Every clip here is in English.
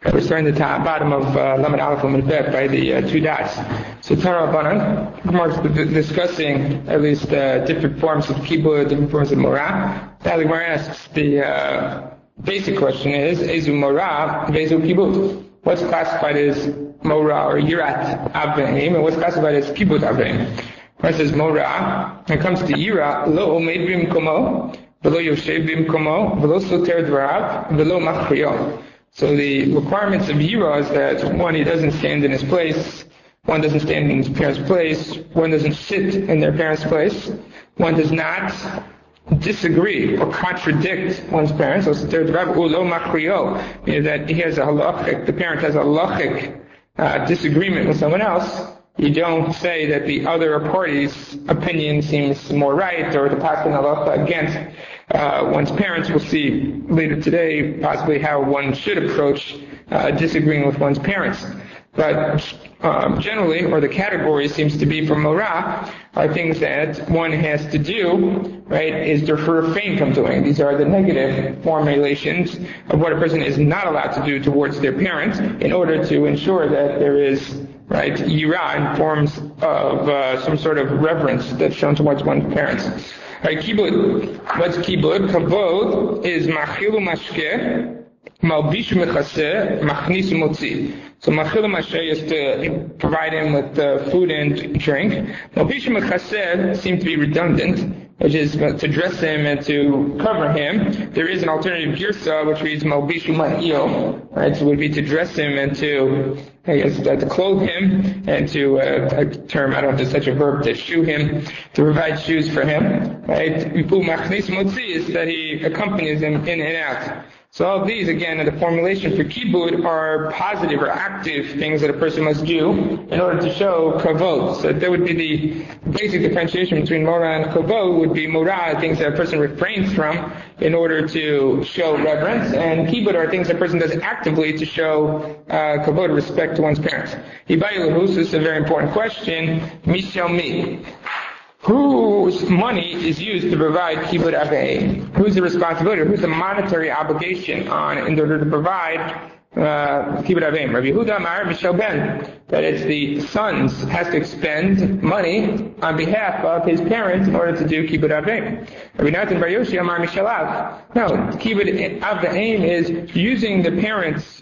We're starting the bottom of Lamed Aleph Lamed Bet by the two dots. So Tara Rabbanan, Gemara is discussing at least different forms of kibud, different forms of morah. Now the Gemara asks the basic question is, Ezu morah, Vezu kibud. What's classified as morah or yirat avim, and what's classified as kibud avim? It says morah, when it comes to yira, lo omed b'mkomo, v'lo yoshev b'mkomo, v'lo soter dvarav, v'lo machriyo. So the requirements of yira is that one, he doesn't stand in his place, one doesn't stand in his parents' place, one doesn't sit in their parents' place, one does not disagree or contradict one's parents. So meaning that he has a halachic, the parent has a halachic disagreement with someone else. You don't say that the other party's opinion seems more right, or the paskin halacha against one's parents. We'll see later today possibly how one should approach disagreeing with one's parents. But generally, or the category seems to be for morah, are things that one has to do, right, is to refrain from doing. These are the negative formulations of what a person is not allowed to do towards their parents in order to ensure that there is, right, yira in forms of some sort of reverence that's shown towards one's parents. Right, kibud. What's kibud? Kavod is machilu mashke, malbishu mechaseh, machnisu motzi. So machilu mashke is to provide him with food and drink. Malbishu mechaseh seems to be redundant, which is to dress him and to cover him. There is an alternative girsa which reads malbishu ma'il, right? So it would be to dress him and to, to clothe him and to, a term, I don't know if there's such a verb, to shoe him, to provide shoes for him, right? Machnis motzi is that he accompanies him in and out. So all of these, again, in the formulation for kibud, are positive or active things that a person must do in order to show kavod. So that would be the basic differentiation between morah and kavod. Would be morah, things that a person refrains from in order to show reverence, and kibud are things that a person does actively to show kavod, respect to one's parents. Hibayu this is a very important question. Mishel mi. Whose money is used to provide kibud avei? Who's the responsibility? Who's the monetary obligation on in order to provide kibud avei? Rabbi Yehuda Amar Mishel Ben, that it's the sons has to expend money on behalf of his parents in order to do kibud avei. Rabbi Natan Bar Yoshi Amar Mishel Av. No, kibud avei is using the parents'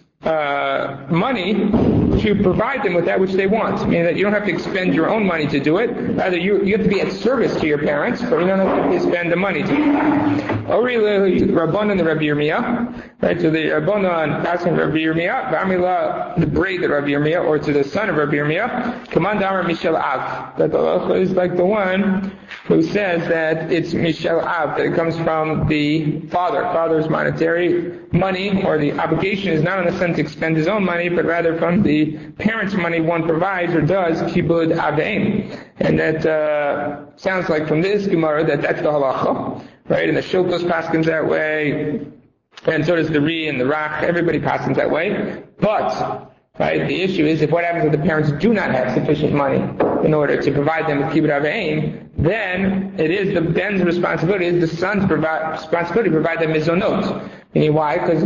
money to provide them with that which they want. Meaning that you don't have to expend your own money to do it. Rather, you have to be at service to your parents, but you don't have to spend the money to do it. Ori Rabbanan the Rabbi Yirmiyah, right? To the Rabbanan asking Rabbi Yirmiyah, V'amila the braid of Rabbi Yirmiyah, or to the son of Rabbi Yirmiyah, Command Amar Mishel Av. That the halacha is like the one who says that it's Mishel Av, that it comes from the father's monetary money, or the obligation is not in the sense to expend his own money, but rather from the parents' money one provides or does kibud aveim. And that sounds like from this Gemara that's the halacha, right? And the Shiltos paskins that way, and so does the Ri and the Rak. Everybody paskins that way. But, right, the issue is if what happens if the parents do not have sufficient money in order to provide them with kibud aveim, then it is the ben's responsibility, it is the son's responsibility to provide them mizonot. Meaning why? Because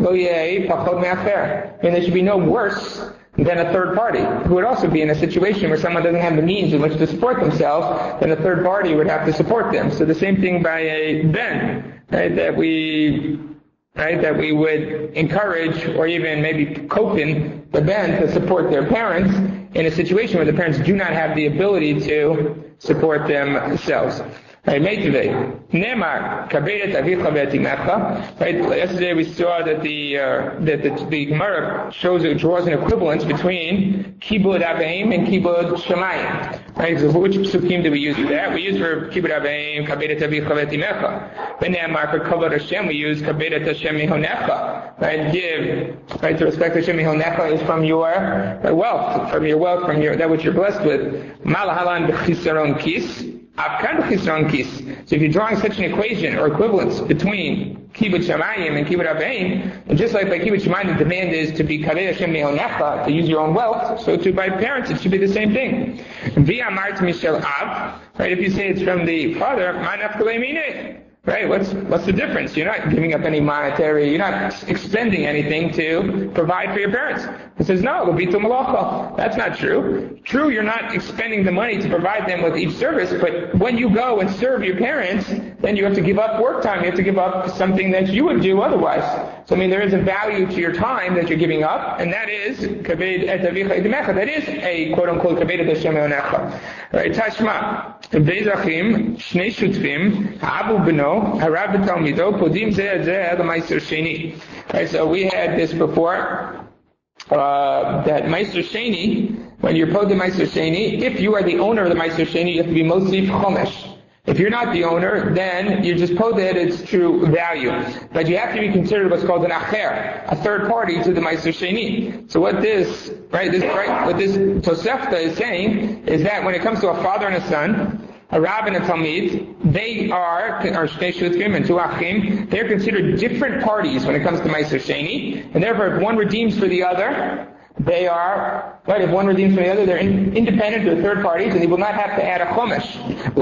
there should be no worse than a third party who would also be in a situation where someone doesn't have the means in which to support themselves, then a third party would have to support them. So the same thing by a ben, right, that we would encourage or even maybe copen the ben to support their parents in a situation where the parents do not have the ability to support themselves. Right, Nemar, Kabedet Avicha Ve'atimecha. Right, yesterday we saw that the Gemara draws an equivalence between Kibud Aveim and Kibud Shemayim. Right, so for which psukim do we use for that? We use for Kibud Aveim, Kabedet Avicha Ve'atimecha. Nemar, for Kavod Hashem, we use Kabedet Hashem Mihonecha. Right, give, right, to respect Hashem Mihonecha is from your wealth, from that which you're blessed with. Malahalan B'chisaron Kis. So if you're drawing such an equation or equivalence between Kibud Shamayim and Kibud Aveim, and just like by Kibud Shamayim the demand is to be Kaveh Hashem Me'onecha, to use your own wealth, so too by parents it should be the same thing. V'amart Mishel Av, right, if you say it's from the father, Ma'naf Kalei Mineh. Right? What's the difference? You're not giving up any monetary, you're not expending anything to provide for your parents. He says, no, Levitu Malacha. That's not true. True, you're not expending the money to provide them with each service, but when you go and serve your parents, then you have to give up work time. You have to give up something that you would do otherwise. So there is a value to your time that you're giving up, and that is Kaved et Avicha Edemecha. That is a quote unquote Kaved et Hashem Eonecha. Right? Tashma. Bezachim, Shnei Shutfim, Abu Beno, Harav Talmido, Podim Zeh Zeh the Meister Sheni. Right, so we had this before, that Meister Sheni, when you're Podim Meister Sheni, if you are the owner of the Meister Sheni, you have to be Mosif Chomesh. If you're not the owner, then you're just poded its true value. But you have to be considered what's called an acher, a third party to the Meister Sheni. So what this Tosefta is saying is that when it comes to a father and a son, a Rab and a Talmid, they are Shnei Shutfim and two Achim, they're considered different parties when it comes to Meister Sheni, and therefore if one redeems for the other, they are, right, if one redeems from the other, they're independent of third parties, and they will not have to add a chomesh.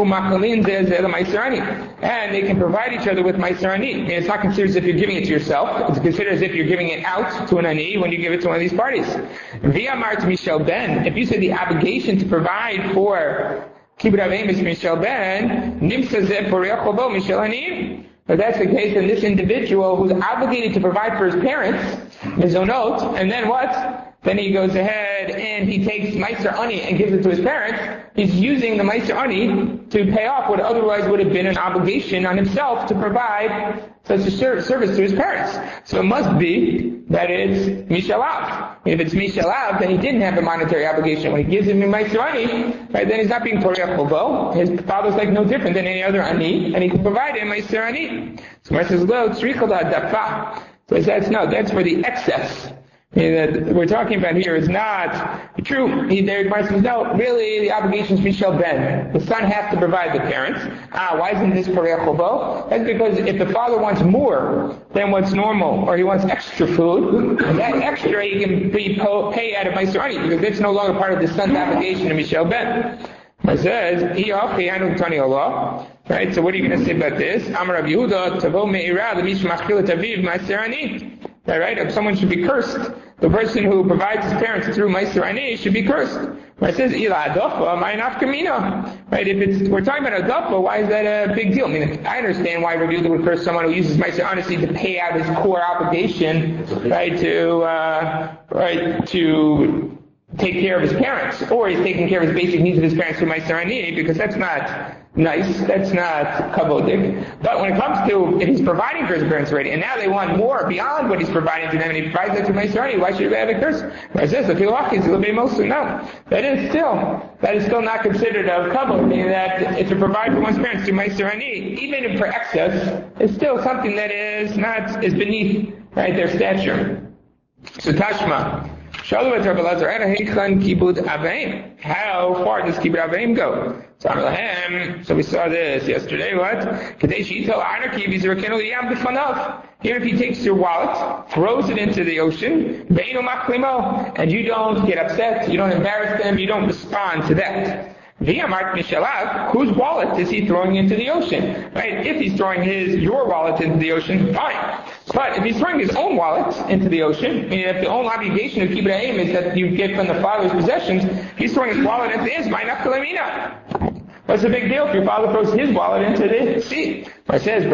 And they can provide each other with meiser ani. And it's not considered as if you're giving it to yourself. It's considered as if you're giving it out to an ani when you give it to one of these parties. V'amar Michel Ben, if you say the obligation to provide for Kibbud Avim is Michel Ben, Nimsa Zeh Porei Chobo Michel Ani. But that's the case in this individual who's obligated to provide for his parents, mizonot, and then what? Then he goes ahead and he takes Meiser Ani and gives it to his parents. He's using the Meiser Ani to pay off what otherwise would have been an obligation on himself to provide such a service to his parents. So it must be that it's Mishalav. If it's Mishalav, then he didn't have a monetary obligation. When he gives him Meiser Ani, right, then he's not being Porei Chobo. His father's like no different than any other Ani, and he can provide him Meiser Ani. So Mar says, Lo, Tzricha Dafa. So he says, no, that's for the excess. That we're talking about here is not true. Mar says, no, really, the obligation is Michel Ben. The son has to provide the parents. Why isn't this Porei Chobo? That's because if the father wants more than what's normal, or he wants extra food, that extra he can pay out of Meiser Ani, because that's no longer part of the son's obligation to Michel Ben. It says, right, so what are you going to say about this? Amar Rav Yehuda, Tavo Me'ira, the Mishmachil Taviv, Meiser Ani. Right, if someone should be cursed, the person who provides his parents through Meiser Ani should be cursed. Right, it says, Ila Adofa, Ma'inaf Kamina. Right, if we're talking about Adofa, why is that a big deal? I understand why Rav Yehuda would curse someone who uses Meiser Ani to pay out his core obligation, right, to take care of his parents, or he's taking care of his basic needs of his parents through Meiser Ani, because that's not nice, that's not kavodik. But when it comes to, if he's providing for his parents already, and now they want more beyond what he's providing to them, and he provides that through Meiser Ani, why should he have a curse? It says, no, that is still not considered a kavod, meaning that if you provide for one's parents through Meiser Ani, even if for excess, it's still something that is beneath, right, their stature. So Tashma. How far does Kibbud Avim go? So we saw this yesterday, what? Here if he takes your wallet, throws it into the ocean, and you don't get upset, you don't embarrass them, you don't respond to that. Whose wallet is he throwing into the ocean? Right? If he's throwing your wallet into the ocean, fine. But if he's throwing his own wallet into the ocean, meaning if the only obligation of Kibbud Avim is that you get from the father's possessions, he's throwing his wallet into his. What's the big deal if your father throws his wallet into the sea? It says,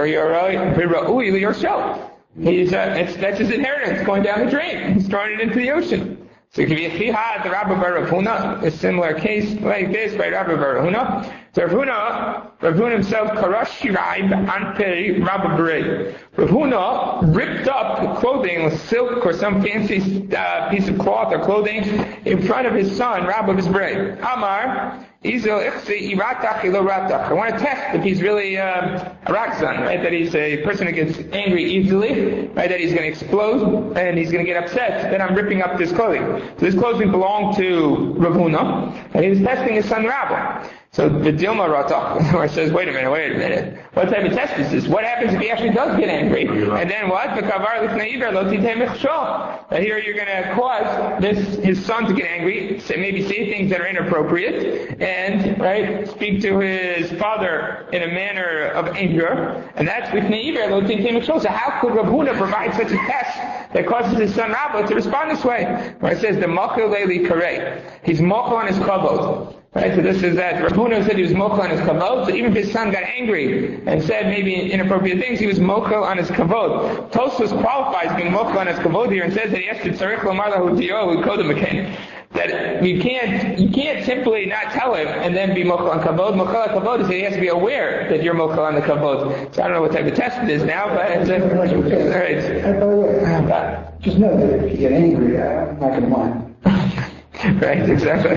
that's his inheritance going down the drain. He's throwing it into the ocean. So it could be a Rabba bar Rav Huna, a similar case like this by Rabba bar Rav Huna. So Rav Huna himself, Karash Shiraib Anpei Rabba Berei. Rav Huna ripped up clothing, silk or some fancy piece of cloth or clothing in front of his son, Rabba Berei. Amar, I want to test if he's really a rakzan, right? That he's a person who gets angry easily, right? That he's going to explode and he's going to get upset. Then I'm ripping up this clothing. So this clothing belonged to Rav Huna, and he was testing his son Rabba. So the Dilma Ratach, where it says, wait a minute. What type of test is this? What happens if he actually does get angry? And then what? Now here you're going to cause his son to get angry, maybe say things that are inappropriate, and, right, speak to his father in a manner of anger, and that's with Ne'iver, so how could Rav Huna provide such a test that causes his son Rabba to respond this way? Where it says, the Mochel Leili Karei. He's Mochel on his kavod. Right, so this is that Rav Huna said he was mochel on his kavod, so even if his son got angry and said maybe inappropriate things, he was mochel on his kavod. Tosfos qualifies being mochel on his kavod here and says that he has to tzarich lomar lahu diyo kodem again. That you can't simply not tell him and then be mochel on kavod. Mochel on kavod is that he has to be aware that you're mochel on the kavod. So I don't know what type of test it is now, but it's alright. Just know that if you get angry, I'm not going to mind. Right, exactly.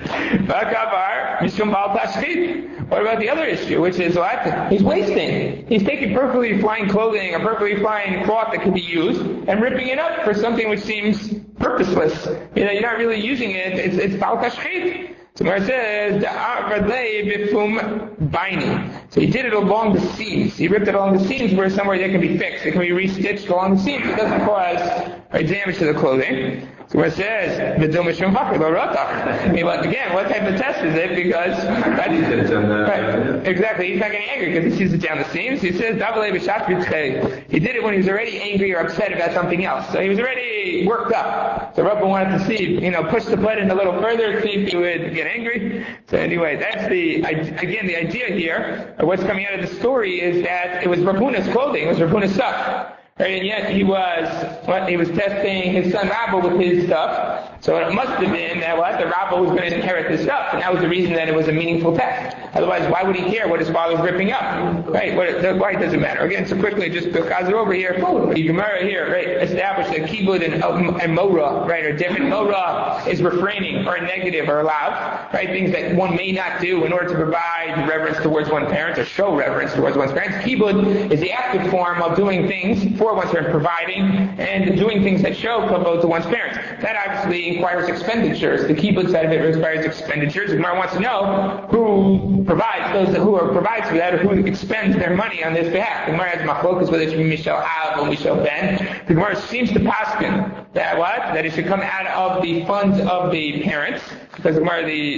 What about the other issue, which is what? He's wasting. He's taking perfectly fine clothing, a perfectly fine cloth that could be used, and ripping it up for something which seems purposeless. You're not really using it. It's bal tashchit. So where it says, so he did it along the seams. He ripped it along the seams where somewhere that can be fixed. It can be restitched along the seams. It doesn't cause damage to the clothing. So where it says, again, what type of test is it? Because, right, exactly, he's not getting angry because he sees it down the seams. He says, he did it when he was already angry or upset about something else. So he was already worked up. So Rabbi wanted to see, push the button a little further, see if he would get angry. So anyway, that's the idea here, of what's coming out of the story is that it was Rav Huna's clothing, it was Rav Huna's stuff. Right, and yet he was testing his son Rabba with his stuff. So it must have been that the Rabba was going to inherit this stuff, and that was the reason that it was a meaningful test. Otherwise, why would he care what his father's ripping up? Right? Why does it matter? Again, so quickly, just because we're over here, the Gemara here, right, established that kibud and mora, right, are different. Mora is refraining or negative or loud, right? Things that one may not do in order to provide reverence towards one's parents or show reverence towards one's parents. Kibud is the active form of doing things for one's parents, providing and doing things that show kavod to one's parents. That obviously requires expenditures. The kibbutz side of it requires expenditures. The Gemara wants to know who provides for that, or who expends their money on this behalf. The Gemara has machlokas whether it should be Mishal Av or Mishal Ben. The Gemara seems to paskin that it should come out of the funds of the parents, because the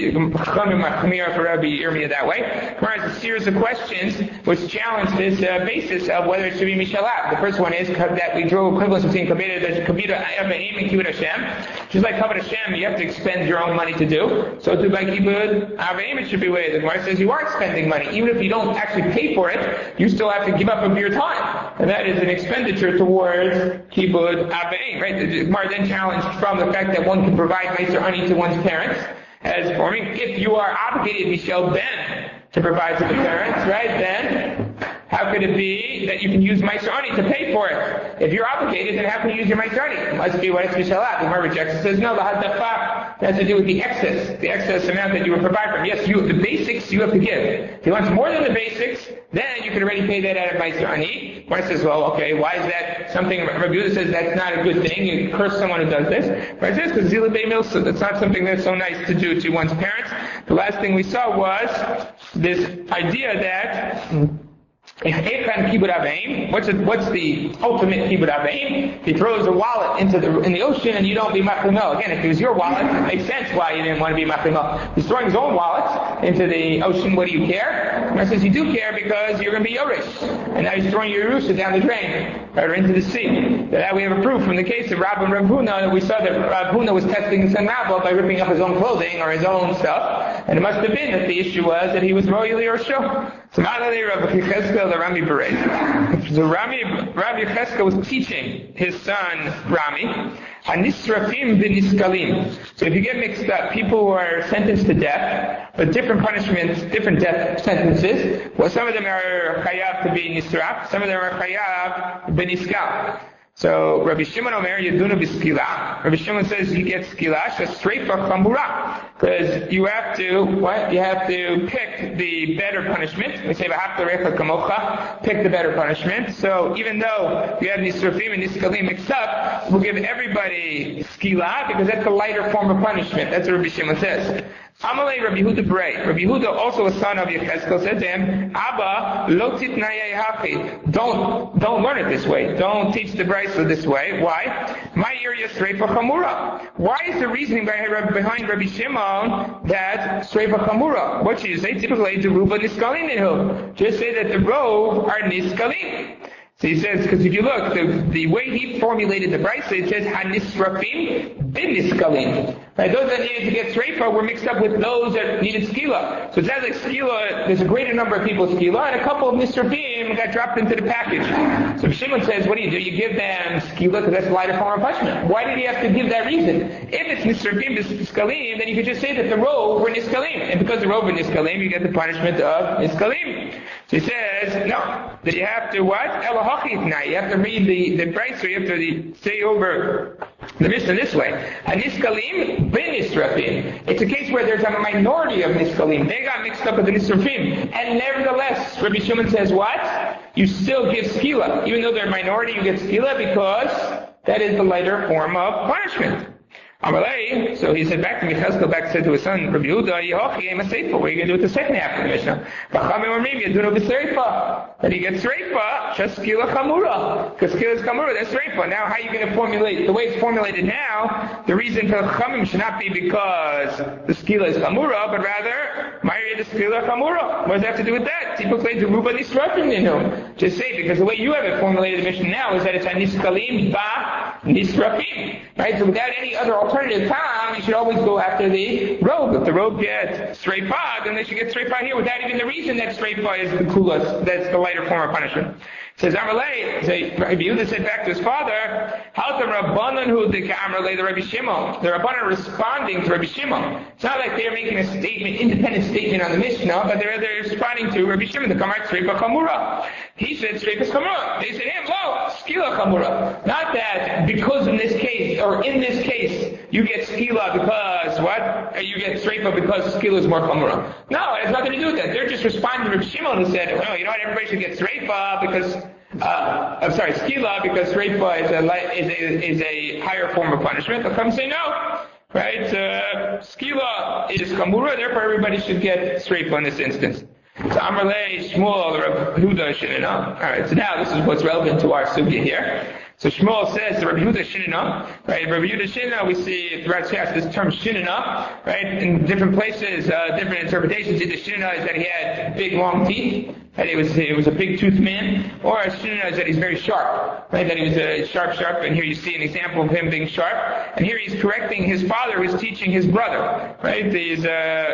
Chachamim for Rabbi Yirmiyah that way. The Gemara has a series of questions which challenge this basis of whether it should be Mishal Av. The first one is that we draw equivalence between Kavod Avim and Kibud Hashem. Just like Kavod Hashem, you have to expend your own money to do. So too by Kibud Avim, it should be way. The Gemara says you are expending money. Even if you don't actually pay for it, you still have to give up of your time. And that is an expenditure towards Kibud Avim. Right? The Gemara then challenged from the fact that one can provide Meiser Ani to one's parents as forming. If you are obligated, Michel Ben, to provide to the parents, right, then how could it be that you can use Meiser Ani to pay for it? If you're obligated, then how can you use your Meiser Ani? It must be what it's Mishalat. The Gemara rejects it. Says no, the Hadafah has to do with the excess amount that you would provide for him. Yes, the basics you have to give. If he wants more than the basics, then you can already pay that out of Meiser Ani. Gemara says, well, okay, why is that something? Rabbi Yehuda says that's not a good thing. You curse someone who does this. Gemara says because Zila Bey Milsa, that's not something that's so nice to do to one's parents. The last thing we saw was this idea that what's the ultimate kibud aveim? He throws a wallet in the ocean and you don't be machlimel. Again, if it was your wallet, it makes sense why you didn't want to be machlimel. He's throwing his own wallet into the ocean. What do you care? And I says you do care because you're going to be Yorish, and now he's throwing your Yerusha down the drain, right, or into the sea. That we have a proof from the case of Rabbi and Rav Huna that we saw that Rav Huna was testing his son Rabbi by ripping up his own clothing or his own stuff, and it must have been that the issue was that he was royally Yerusha. So Rabbi Cheskel, the Rami Berei. So Rabbi Cheskel was teaching his son Rami, Hanisrafim v'niskalim. So if you get mixed up, people who are sentenced to death, but different punishments, different death sentences, well, some of them are chayav to be nisraf, some of them are chayav b'niskal. So Rabbi Shimon Omer Yeduna b'skila. Rabbi Shimon says he gets skila, shastreifa chamura. Because you have to, what? You have to pick the better punishment. We say, pick the better punishment. So even though you have Nisrafim and Niskalim mixed up, we'll give everybody Skila, because that's the lighter form of punishment. That's what Rabbi Shimon says. Amalei Rabbi Yehuda Brei. Rabbi Yehuda, also a son of Yechezkel, said to him, Abba, lo titnayei hachi. Don't learn it this way. Don't teach the Brisa this way. Why? My area Sreifa Chamura. Why is the reasoning behind Rabbi Shimon that Sreifa Chamura? What should you say? Typically, the Ruba Niskalin. Just say that the robe are Niskalin. So he says, because if you look, the way he formulated the Brisa, it says, Hanisrafim bin Niskalim. Right, those that needed to get Sreifa were mixed up with those that needed Skila. So it sounds like Skila, there's a greater number of people Skila, and a couple of Nisrafim got dropped into the package. So Shimon says, what do? You give them Skila, because that's a lighter form of punishment. Why did he have to give that reason? If it's Nisrafim bin Niskalim, then you could just say that the robe were Niskalim. And because the robe were Niskalim, you get the punishment of Niskalim. So he says, no, that you have to what? You have to read the Brisa, you have to say over the Mishnah this way. Niskalim bin Nisrafim. It's a case where there's a minority of Niskalim. They got mixed up with the Nisrafim. And nevertheless, Rabbi Shimon says what? You still give Skila. Even though they're a minority, you get Skila because that is the lighter form of punishment. Amalei, so he said back to Yechezkel, said to his son, Rabbi Yehuda, Yehochi, I'm a Seifa. What are you going to do with the second half of the Mishnah? B'chamim omrim, Yadunu b'Sreifa. That he gets Sreifa, just Skila Chamura. Because Skila is Chamura, that's Sreifa. Now, how are you going to formulate? The way it's formulated now, the reason for Chamim should not be because the Skila is Chamura, but rather, Ma'ir the Skila Chamura. What does that have to do with that? Typically, the Ruba Nisrafim, just say, because the way you have it formulated in the Mishnah now is that it's a Niskalim ba Nisrafim. Right? So without any other alternative time, you should always go after the robe. If the robe gets Sreifa, then they should get Sreifa here without even the reason that Sreifa is the kulas, that's the lighter form of punishment. Says Amalei, Rabbi Yehuda said back to his father, how the Rabbanan who the Amalei, the Rabbi Shimon, the Rabbanan responding to Rabbi Shimon. It's not like they're making a statement, independent statement on the Mishnah, but they're responding to Rabbi Shimon, the Kamar Sreifa Chamura. He said Sreifa Chamura. They said him, lo, Skila Chamura. Not that because in this case, you get Skila because what? You get Sreifa because Skila is more Chamura. No, it has nothing to do with that. They're just responding to Rabbi Shimon who said, oh, you know what, everybody should get Sreifa because Skila, because Sreifa is a higher form of punishment. They'll come and say no. Right? Skila is Chamura, therefore everybody should get Sreifa in this instance. So Amalei, Shmuel, Rabbi Yehuda, Shinina. Alright, so now this is what's relevant to our sugya here. So Shmuel says, Rabbi Yehuda Shinina, right? Rabbi Yehuda Shinina, we see throughout Shas this term Shinina, right? In different places, different interpretations. Either Shinina is that he had big, long teeth, that he was a big toothed man, or Shinina is that he's very sharp, right? That he was sharp, and here you see an example of him being sharp, and here he's correcting his father who's teaching his brother, right? These,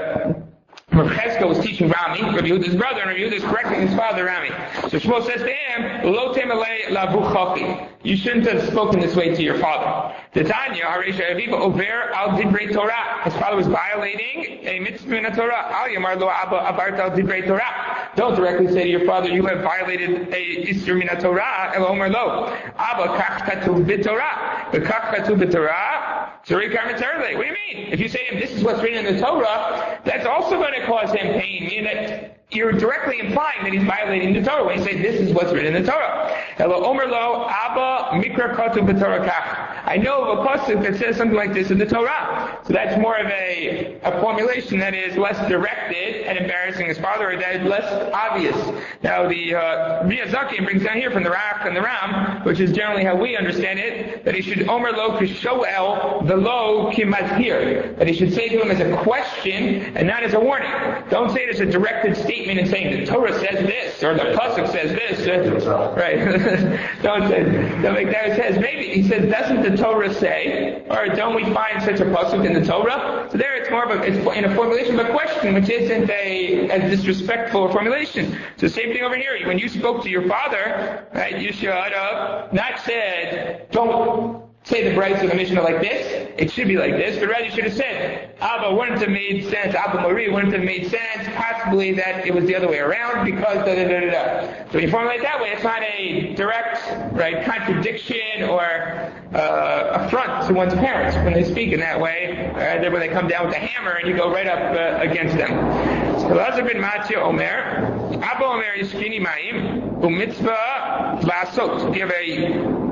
Rav Cheskel was teaching Rami, Rabbi Yehuda's brother, and Rabbi Yehuda is correcting his father, Rami. So Shmuel says to him, Lo temelei lavu chachi. You shouldn't have spoken this way to your father. Titania, Haresha Aviva, Over al Divrei Torah. His father was violating a mitzvah in the Torah. Al Yamar lo Abba Abart al Divrei Torah. Don't directly say to your father, you have violated a Isur min Torah, El Omer lo. Abba kach katuv b'Torah. The kach katuv b'Torah. What do you mean? If you say to him, this is what's written in the Torah, that's also going to cause him pain. Meaning that you're directly implying that he's violating the Torah when you say this is what's written in the Torah. Hello, Omer lo, Abba mikra katuv b'Torah kach. I know of a pasuk that says something like this in the Torah. So that's more of a formulation that is less directed and embarrassing his father, or that is less obvious. Now the Riyazaki brings down here from the Rak and the Ram, which is generally how we understand it, that he should Omer lo kishoel velo kimazhir. That he should say to him as a question and not as a warning. Don't say it as a directed statement and saying the Torah says this or the pasuk says this. Right? Don't make that. It says maybe he says doesn't the Torah say, or don't we find such a pasuk in the Torah? So there it's more of it's in a formulation of a question, which isn't a disrespectful formulation. So same thing over here. When you spoke to your father, right, you should have not said, don't say the Braisa of the Mishnah like this, it should be like this, but rather you should have said, Abba wouldn't have made sense, Abba Marie wouldn't have made sense, possibly that it was the other way around because da-da-da-da-da. So when you formulate that way, it's not a direct, right, contradiction or affront to one's parents when they speak in that way, when they come down with a hammer and you go right up against them. So Lazar bin Matya Omer, Abba Omer Yishkini Ma'im, Umitzvah Lasot. Give a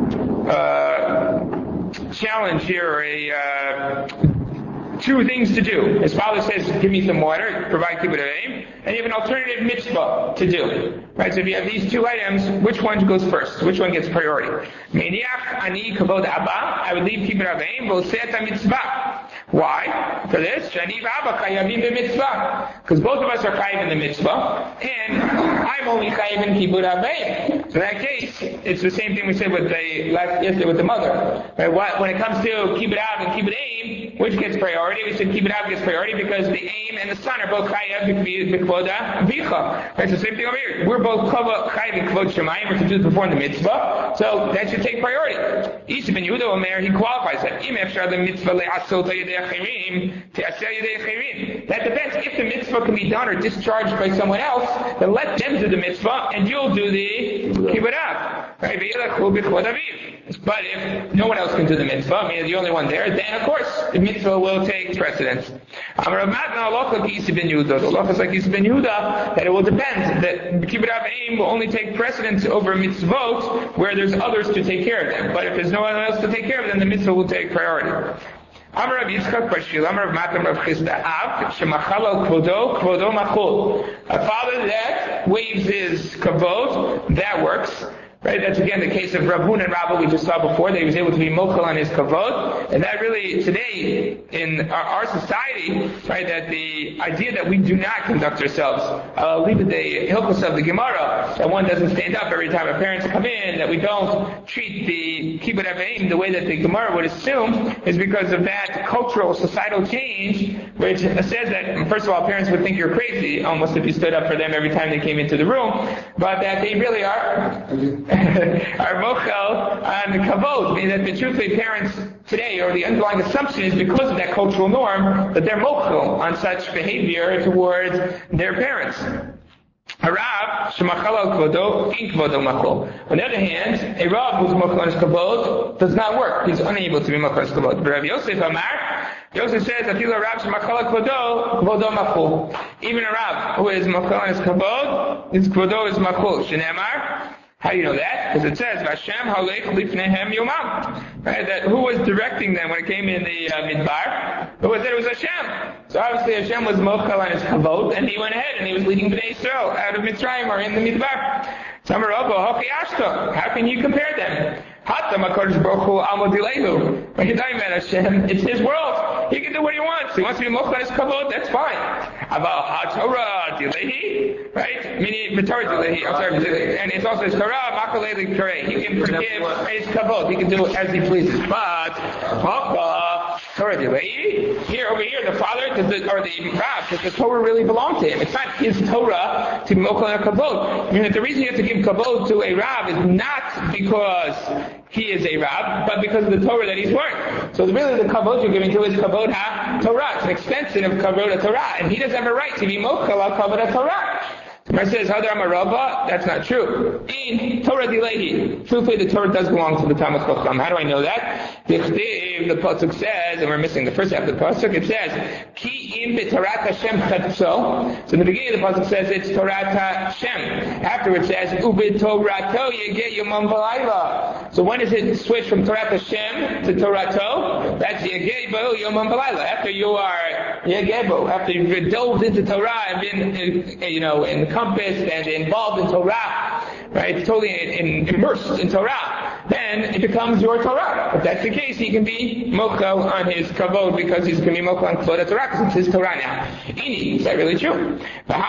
challenge here, or two things to do. His father says, give me some water, provide kibbud avim, and you have an alternative mitzvah to do. Right? So if you have these two items, which one goes first? Which one gets priority? Meniach ani kavod abba, I would leave kibbud avim, v'oseh mitzvah. Why? For this, shani v'abba chayavim b'mitzvah. Because both of us are chayav in the mitzvah, and I'm only chayav in kibbud avim. So in that case, it's the same thing we said yesterday with the mother. Right? When it comes to kibbud av and kibbud aim, which gets priority? We said kibbud av gets priority because the aim and the son are both chayav b'kvoda vicha. That's the same thing over here. We're both chayav in kvod shemayim, we're to perform the mitzvah, so that should take priority. Isha ben Yehuda Omer, he qualifies that. That depends. If the mitzvah can be done or discharged by someone else, then let them do the mitzvah and you'll do the kibbud av. Right? But if no one else can do the mitzvah, I mean, the only one there, then of course the mitzvah will take precedence. Rav Matna halacha like Isa ben Yehuda. The halacha is like Isa ben Yehuda, that it will depend. That kibbud av aim will only take precedence over mitzvot where there's others to take care of them. But if there's no one else to take care of them, the mitzvah will take priority. Amar Rav Yitzchak Bashil, Amar Rav Matna Rav Chisda, Av shemachal al kvodo, kvodo machol. A father that waves his kavod, that works. Right, that's again the case of Rav Huna and Rabba we just saw before, that he was able to be mochel on his kavod, and that really today in our society, right, that the idea that we do not conduct ourselves, leave it the hilchos of the Gemara, that one doesn't stand up every time our parents come in, that we don't treat the kibbud avim the way that the Gemara would assume, is because of that cultural, societal change, which says that first of all, parents would think you're crazy, almost if you stood up for them every time they came into the room, but that they really are mochel on the kavod, meaning that the truthfully parents today, or the underlying assumption is because of that cultural norm, that they're mochel on such behavior towards their parents. A Rav, shemachal al kvodo, in kvodo machol. On the other hand, a Rav who's mochel on his kavod does not work. He's unable to be mochel on his kavod. But Rav Yosef Amar, Yosef says, Afila Rav shemachal al kvodo, kvodo machol. Even a Rav who is mochel on his kvodo is machol. Shneimar, how do you know that? Because it says, Vashem halech lifnehem yomam. Right? That who was directing them when it came in the midbar? Who was it? It was Hashem. So obviously Hashem was mochel on his kavod, and he went ahead and he was leading Bnei Yisrael out of Mitzrayim or in the midbar. How can you compare them? It's his world. He can do what he wants. He wants to be mochel on his kavod, that's fine. About Torah dilehi, right? Meaning Torah dilehi. I'm sorry, and it's also his Torah makalei karei. He can forgive his kavod. He can do as he pleases. But Torah dilehi. Here, over here, the father or the Rav, does the Torah really belong to him? It's not his Torah to be mochel on a kavod. I mean, that the reason you have to give kavod to a Rav is not because he is a Rav, but because of the Torah that he's learned. So really the kavod you're giving to is kavod ha-Torah. It's an extension of kavod ha-Torah, and he doesn't have a right to be mochel al kavod ha-Torah. The Gemara says, Hadar Amarabba, that's not true. In Torah Dilehi, truthfully the Torah does belong to the Talmud Chacham. How do I know that? The Pasuk says, and we're missing the first half of the Pasuk, it says, Ki im b'Torat Hashem chatzo. So in the beginning of the Pasuk says, it's Torat Hashem. Afterwards it says, Ub'Torato yegeh yomam v'layla. So when does it switch from Torat Hashem to Torato? That's yegeh bo yomam v'layla. After you are yegeh bo, after you've delved into Torah and been, encompassed and involved in Torah, right? Totally immersed in Torah. Then it becomes your Torah. If that's the case, he can be mochel on his kavod because he's going to be mochel on kavod Torah because it's his Torah now. Is that really true?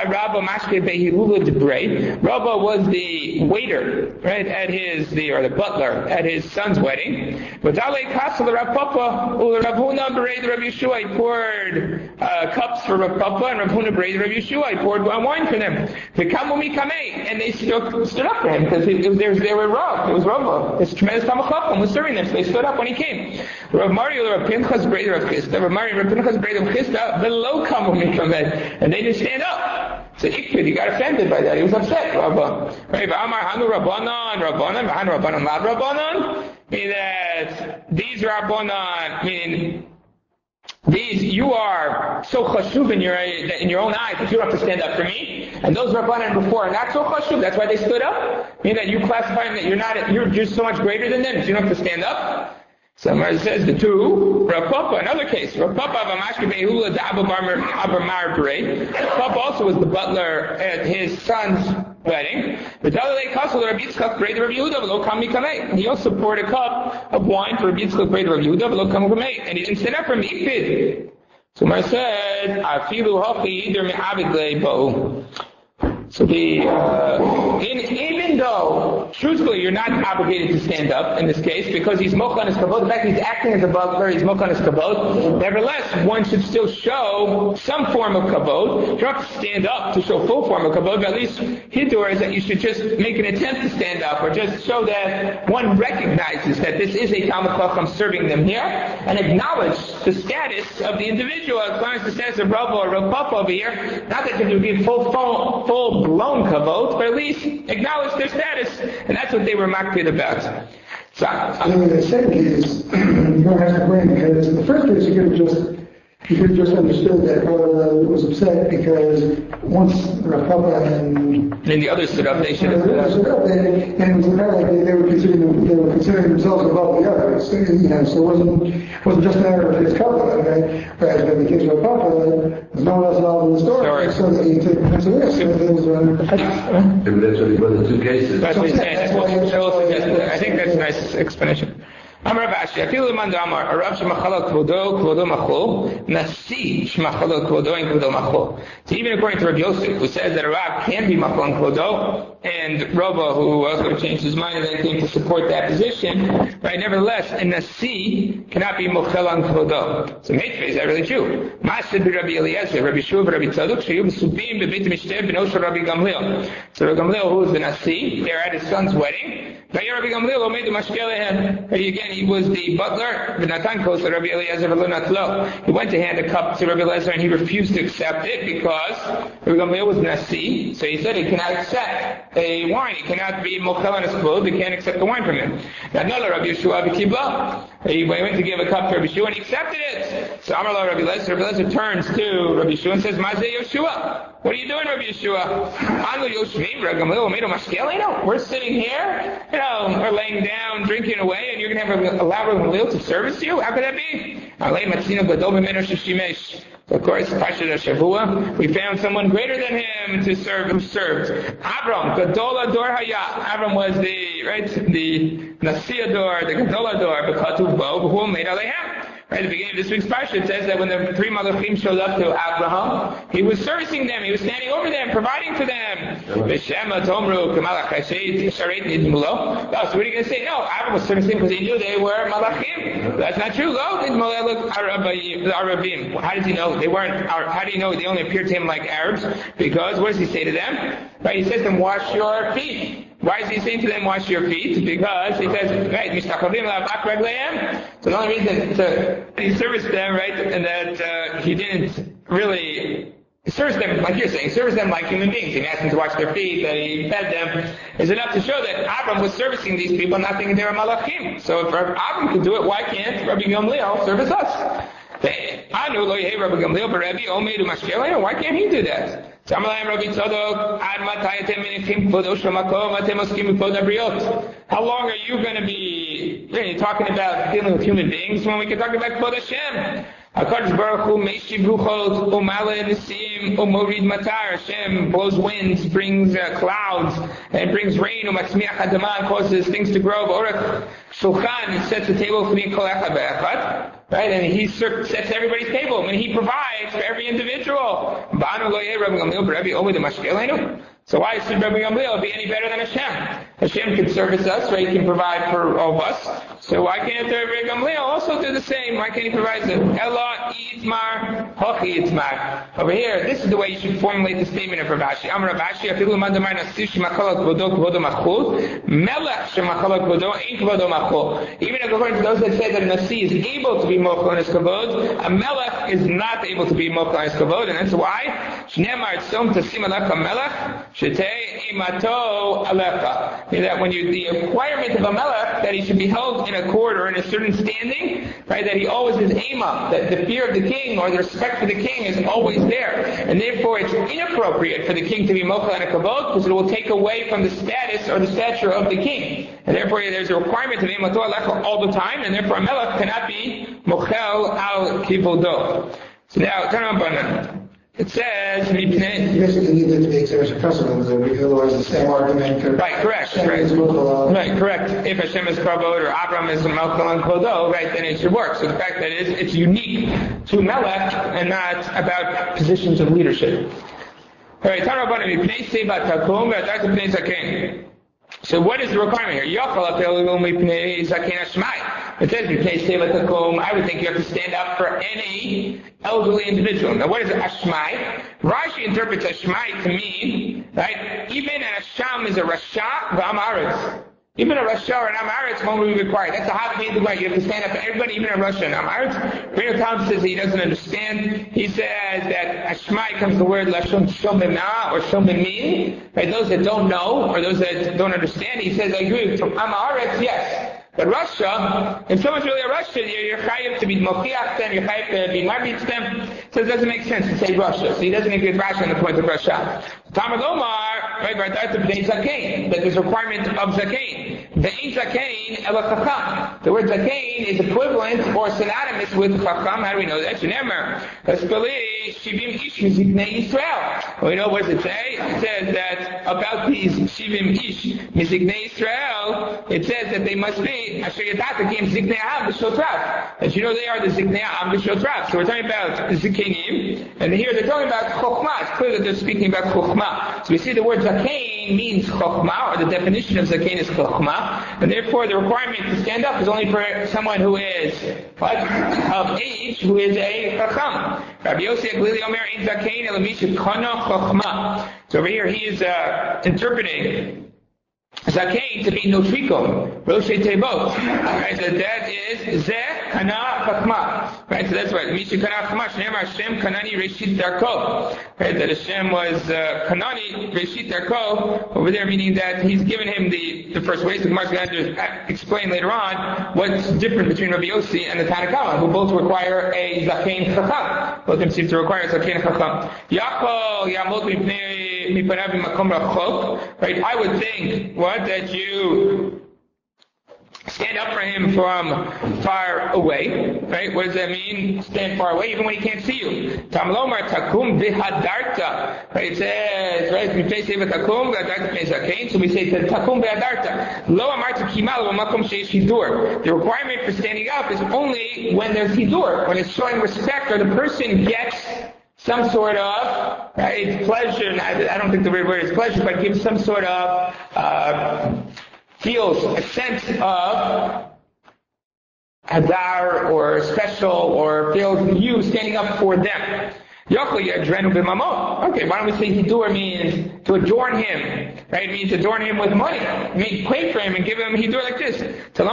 Rabba Mashke Behilula Debrei. Rabba was the waiter, right, or the butler at his son's wedding. But Dale Kasal Rav Papa, Rav Huna Berei Rav Yeshua, he poured cups for Rav Papa, and Rav Huna Berei Rav Yeshua, he poured wine for them. And they stood up for him because they were Rav. It was Rabba. It's tremendous Tamachapam was serving them, so they stood up when he came. Rav Mario, Rav Pinchas Berei Rav Chista, Rav Mario, Rav Pinchas Berei Rav Chista, below Kamu Mikameh, and they didn't stand up. So Ikvid, he got offended by that. He was upset, Rabba. Right? Amar Hanu Rabbanan, Hanu Rabbanan, Lab Rabbanan. Meaning that these Rabbanan, meaning these, you are so chashuv in your own eyes that you don't have to stand up for me. And those Rabbanan before are not so chashuv. That's why they stood up. Meaning that you classify them that you're just so much greater than them, so you don't have to stand up. Somewhere it says the two, Rav Papa, another case. Rav Papa also was the butler at his son's wedding. He also poured a cup of wine for Rabbi Yitzchak Brei Rav Yehuda, and he didn't stand up for me. Somewhere said, so even though, truthfully, you're not obligated to stand up in this case because he's mocha his kabod. In fact, he's acting as a butler, he's mocha his kabod. Nevertheless, one should still show some form of kabod. You don't have to stand up to show full form of kabod, but at least hidur is that you should just make an attempt to stand up or just show that one recognizes that this is a Talmud Chacham serving them here and acknowledge the status of the individual, acknowledge the status of Rabba or Rav Papa over here. Not that you give full-blown kavod, but at least acknowledge their status, and that's what they were makpid about. So, in the second case, you don't have to blame because in the first case you could have just understood that Rabba was upset because once Rav Papa and the others stood up, they should have stood up. And it was not like they were considering themselves above the others. So it wasn't just a matter of his couple, right? Whereas in the case of Rav Papa, there's no one else involved in the story, so that you take consideration of things. Maybe that's what he put in two cases. That's what he's saying. I think that's a nice explanation. Amar Rashi, afilu man damar, Rav shemachala kvodo machol, nasi shemachala kvodo and kvodo machol. So even according to Rav Yosef, who says that a Rav can be machol and kvodo, and Rabba, who also changed his mind and then came to support that position, right? Nevertheless, a nasi cannot be mochel and kvodo. So Meitve, is that really true? Masad Rabbi Eliezer, Rabbi Shuv, Rabbi Tzadok, Sheyub Subim bebeit Mishtev b'nosha Rabbi Gamliel. So Rabbi Gamliel, who was the nasi, they're at his son's wedding. Rabbi Gamliel omeid mashkelehem. Again, he was the butler. V'natan kos Rabbi Eliezer v'lo natlo. He went to hand a cup to Rabbi Eliezer and he refused to accept it because Rabbi Gamliel was nasi. So he said he cannot accept a wine. He cannot be mochel on his clothes. He can't accept the wine from him. Now, Rabbi Yeshua v'kibla. He went to give a cup to Rabbi Yeshua and he accepted it. So Amar la Rabbi Eliezer. Rabbi Eliezer turns to Rabbi Yeshua and says, Mazeh Yeshua. What are you doing, Rabbi Yeshua? We're sitting here, we're laying down, drinking away, and you're going to have allow Rabbi Gamliel to service you? How could that be? So of course, we found someone greater than him to serve, who served. Avram, Gadol Ador Haya. Avram was the Nasi Ador, the Gadol Ador, B'Katuv Bo, who made Alehem. Right at the beginning of this week's parsha, it says that when the three Malachim showed up to Abraham, he was servicing them, he was standing over them, providing for them. So what are you going to say? No, Abraham was servicing because he knew they were Malachim. That's not true. How does he know they weren't? How do you know they only appeared to him like Arabs? Because what does he say to them? Right, he says to them, wash your feet. Why is he saying to them, wash your feet? Because he says, right, so the only reason he serviced them, right, and that he didn't really service them, like you're saying, service them like human beings. He asked them to wash their feet, that he fed them, is enough to show that Avram was servicing these people, not thinking they were malachim. So if Avram could do it, why can't Rabbi Gamliel service us? Why can't he do that? How long are you going to be talking about dealing with human beings when we can talk about Kvod Hashem? HaKadosh Baruch Hu Meishiv Ruchot Umale Nisim Umorid Matar. Hashem blows winds, brings clouds, and brings rain. Umatzmiach Hadaman causes things to grow. Orach Shulchan, he sets the table for me Kol Echad Ve'echad. right? And he sets everybody's table, and he provides for every individual. So why should Rabbi Gamliel be any better than Hashem? Hashem can service us, right? He can provide for all of us. So why can't Rabbi Gamliel also do the same? Why can't he provide it? Ella Yitmar, Hochi Yitmar. Over here, this is the way you should formulate the statement of Rav Ashi. Amar Rav Ashi, afilu mandamai nasiv shemachalak kvodo kvodo machul, melech shemachalak kvodo ain't kvodo machul. Even according to those that say that a nasi is able to be mochel on his kavod, a melech is not able to be mochel on his kavod, and that's why Shneimar tzom tasim alecha melech shetei imato alecha. That when the requirement of a melech that he should be held in a court or in a certain standing, right? That he always is aima, that the fear of the king or the respect for the king is always there, and therefore it's inappropriate for the king to be mochel on a kavod because it will take away from the status or the stature of the king, and therefore there's a requirement of imato alecha all the time, and therefore a melech cannot be mochel al kivodo. So now, turn on button. It says, you basically need to make a precedent, otherwise the same argument could... Right, correct. Right, correct. If Hashem is kavod or Abraham is Melech and Kodo, right, then it should work. So the fact that it's unique to Melech and not about positions of leadership. All right, so what is the requirement here? It says, I would think you have to stand up for any elderly individual. Now, what is Ashmai? Rashi interprets Ashmai to mean, right, even an Asham is a Rasha v'Amaretz. Even a Rasha or an Amaretz won't be required. That's a hot thing to do. You have to stand up for everybody, even a Rasha and Amaretz. Reno Tom says he doesn't understand. He says that Ashmai comes the word Lashon Shomena or Shomemin. Right? Those that don't know or those that don't understand. He says, I agree with Amaretz, yes. But Russia, if someone's really a Russian, you're chayiv to be mochiach them, you're chayiv to be marbitz them, so it doesn't make sense to say Russia. So he doesn't agree with Rashi on the point of Russia. Tamar Lomar, right, that there's a requirement of Zakain. The ain't Zakain, ela Chacham. The word Zakain is equivalent or synonymous with Chacham. How do we know that? Shneimar, Espeli, Shivim Ish, Miziknei Yisrael. Well, you know what does it say? It says that about these Shivim Ish, Miziknei Yisrael, it says that they must be as you know, they are the Ziknei Am B'Shotrav. So we're talking about Zikanim, and here they're talking about Chokhmah. It's clear that they're speaking about Chokhmah. So we see the word Zakain means Chokhmah, or the definition of Zakain is Chokhmah, and therefore the requirement to stand up is only for someone who is of age, who is a Chacham. Rabbi Yossi Aglili Omer in Zakain Elamisha Kono Chokhmah. So over here he is interpreting Zakain to be notriko, Roshei Tevot. Right, so that is Zeh Kana Chachma. Right, so that's right. Misha Kana Chachma, Shneimar Hashem Kanani Reshit Darko. Right, that Hashem was Kanani Reshit Darko over there, meaning that he's given him the first way. So the Gemara is going to explain later on what's different between Rabbi Yossi and the Tanakama, who both require a Zakain Chacham. Both of them seem to require a Zakain Chacham. Yachol Yamot Mipanav Makom Rachok. Right, I would think that you stand up for him from far away, right? What does that mean? Stand far away, even when he can't see you. Tamlomar takum bihadarta. Right? It says, right? We say takum bihadarta zakain. So we say takum bihadarta. Lo amarta kimal v'makom sheish hidur. The requirement for standing up is only when there's hidur, when it's showing respect, or the person gets some sort of, right, pleasure. I don't think the right word is pleasure, but gives some sort of, feels a sense of hadar or special, or feels you standing up for them. Okay, why don't we say hidur means to adorn him, right? It means to adorn him with money. It means pay for him and give him hidur like this.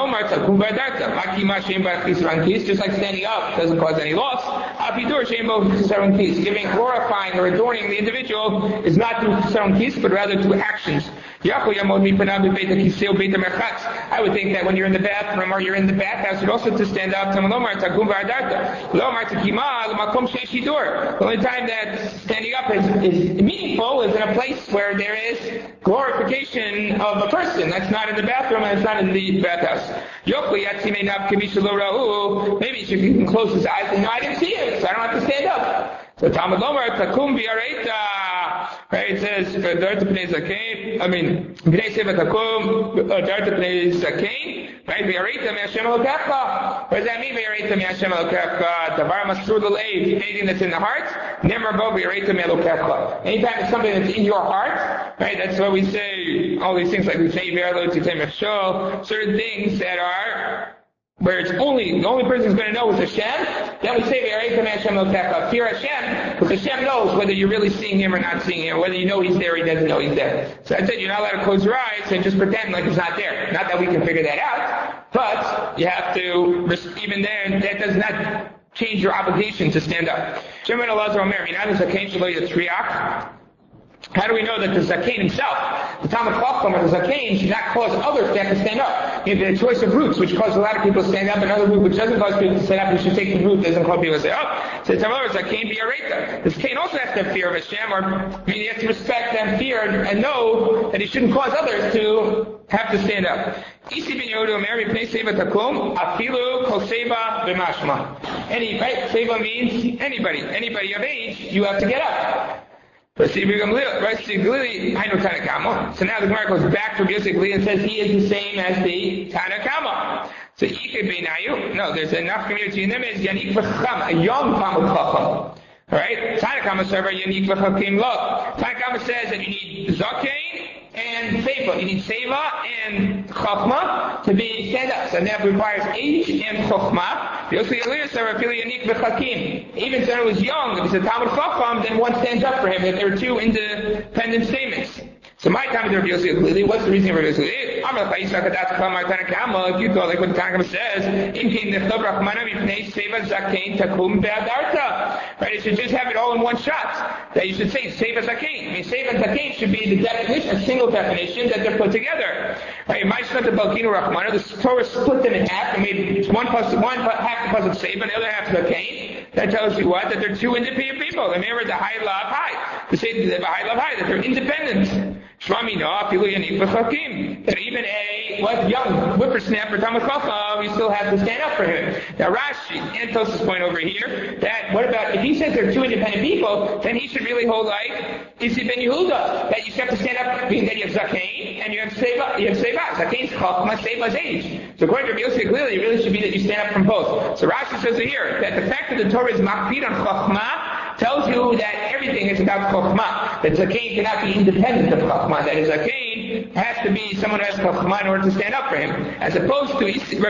Just like standing up doesn't cause any loss. Giving, glorifying, or adorning the individual is not through chisaron kis, but rather through actions. I would think that when you're in the bathroom or you're in the bathhouse, you're also to stand up. The only time that standing up is meaningful is in a place where there is glorification of a person. That's not in the bathroom and it's not in the bathhouse. Maybe he can close his eyes and I didn't see him, so I don't have to stand up. So Talmud Lomar Takum Bi'areita. Right? It says, Darta Pnei Zakein, Bnei Seva Takum, Darta Pnei Zakein, right? V'yareita me'Hashem Elokecha. What does that mean, V'yareita me'Hashem Elokecha? Davar Masrur L'Leiv, anything that's in the heart, Nemar Bo V'yareita me'Elokecha. Anytime it's something that's in your heart, right? That's why we say all these things like we say, V'yarlo T'itei Mechshol, certain things that are where it's the only person who's going to know is Hashem, then we say, fear Hashem, because Hashem knows whether you're really seeing Him or not seeing Him, whether you know He's there or He doesn't know He's there. So I said, you're not allowed to close your eyes and just pretend like He's not there. Not that we can figure that out, but you have to, even then, that does not change your obligation to stand up. Shimon Elazar Omer, how do we know that the Zakein himself, the Talmud Chacham or the Zakein, should not cause others to have to stand up? You have the choice of routes, which causes a lot of people to stand up, another route which doesn't cause people to stand up, we should take the route that doesn't cause people to stand up. So Zakein V'yareita. The Zakein also has to have fear of Hashem, or he has to respect and fear and know that he shouldn't cause others to have to stand up. Isi ben Yehuda Mary Pnei Seva Takum, Afilu Kol Seva B'mashma. Right? Seva means anybody of age, you have to get up. So now the Gemara goes back to Yosef Gali and says he is the same as the Tanakama. So no, there's enough community in them is Yanik V'chacham, a young Talmud Chacham. Alright? Tanakama server Yanik V'chakim Lo. Tanakama says that you need Zakein and Seva. You need Seva and Chachma to be stand up. So that requires age and Chachma. Even when he was young, if he's a Talmud Chacham, then one stands up for him. That there are two independent statements. So my time is Rabbi Yossi Aglili. What's the reason for Rabbi Yossi Aglili? If you thought like what the Tanakama says, right? It should just have it all in one shot. That you should say Seva Zakein. Seva Zakein should be the definition, a single definition that they're put together. Right? The Torah split them in half and made one half the pasuk Seva and the other half Zakein. That tells you what? That they're two independent people. Remember the high love high. The say the high love high, that they're independent. That even a young whippersnapper Talmud Chacham, you still have to stand up for him. Now Rashi and Tosafos point over here that what about if he says they're two independent people, then he should really hold like Isi ben Yehuda, that you have to stand up, being that you have Zakein and you have Seva. Zakein's Chachma, Seva's age. So according to Rabbi Yossi Aglili, it really should be that you stand up from both. So Rashi says here that the fact that the Torah is makpid on Chachma tells you that everything is about Chachma. That Zakein cannot be independent of Chachma. That is, Zakein has to be someone who has Chachma in order to stand up for him. As opposed to Isi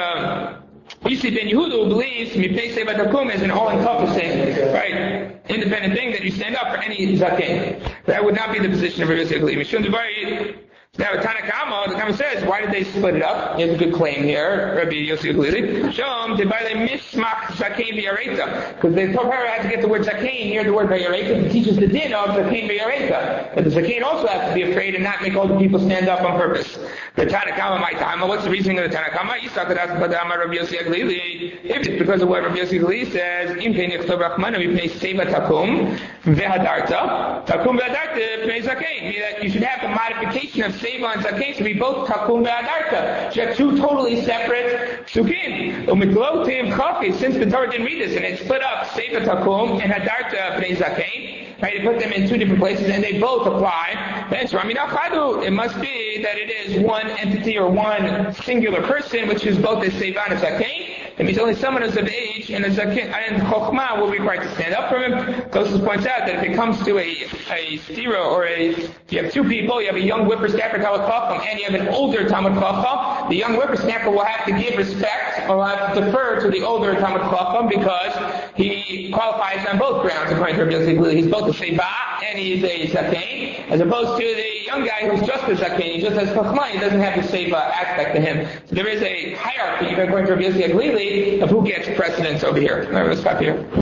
ben Yehuda, who believes Mipnei Seva Takum is an all-encompassing, right, independent thing that you stand up for any Zakein. That would not be the position of Rabbi Yossi Aglili. Now, Tanakama, the Tanakama says, why did they split it up? He has a good claim here, Rabbi Yossi Aglili. Shom, Debayle Mishmach Zakein V'yareita. Because the Torah had to get the word Zakein near the word V'yareita to teach us the din of Zakein V'yareita. But the Zakein also has to be afraid and not make all the people stand up on purpose. The Tanakama, my Tama, what's the reasoning of the Tanakama? Yisakadas Badama Rabbi Yossi Aglili. If it's because of what Rabbi Yossi Aglili says, Im Pei Nichtav Rachmana Mipnei Seva Takum V'hadarta. Takum V'hadarta Pnei Zakein. Meaning that you should have the modification of Seva and Zakein to be both Takum V'adarta. You have two totally separate Sukim. Since the Torah didn't read this and it split up Seva Takum and Hadarta Pnei Zakein, right? They put them in two different places and they both apply. Then it must be that it is one entity or one singular person, which is both a Seva and a Zakein. It means only someone who's of age and a Zakein and Chokhmah will be required to stand up for him. Tosafos points out that if it comes to a stira or you have two people, you have a young whippersnapper Talmud Chacham and you have an older Talmud Chacham, the young whippersnapper will have to give respect or will have to defer to the older Talmud Chacham because he qualifies on both grounds according to Rabbi Yossi Aglili. He's both a Seva and he's a Zakein, as opposed to the young guy who's just a Zakein, he just has Chokhmah, he doesn't have the Seva aspect to him. So there is a hierarchy according to Rabbi Yossi Aglili of who gets precedence over here. All right, let's stop here.